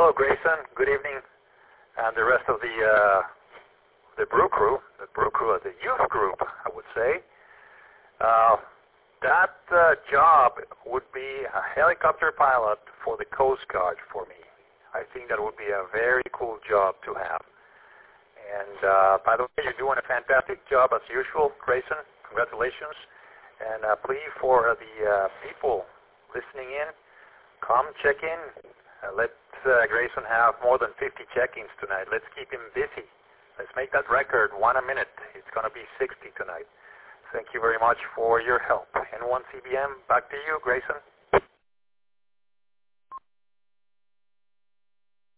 Hello, Grayson. Good evening, and the rest of the Brew Crew, the youth group, I would say. That job would be a helicopter pilot for the Coast Guard for me. I think that would be a very cool job to have. And by the way, you're doing a fantastic job as usual, Grayson. Congratulations. And please, for the people listening in, come check in. Let Grayson have more than 50 check-ins tonight. Let's keep him busy. Let's make that record 1 a minute. It's going to be 60 tonight. Thank you very much for your help. N1 CBM, back to you, Grayson.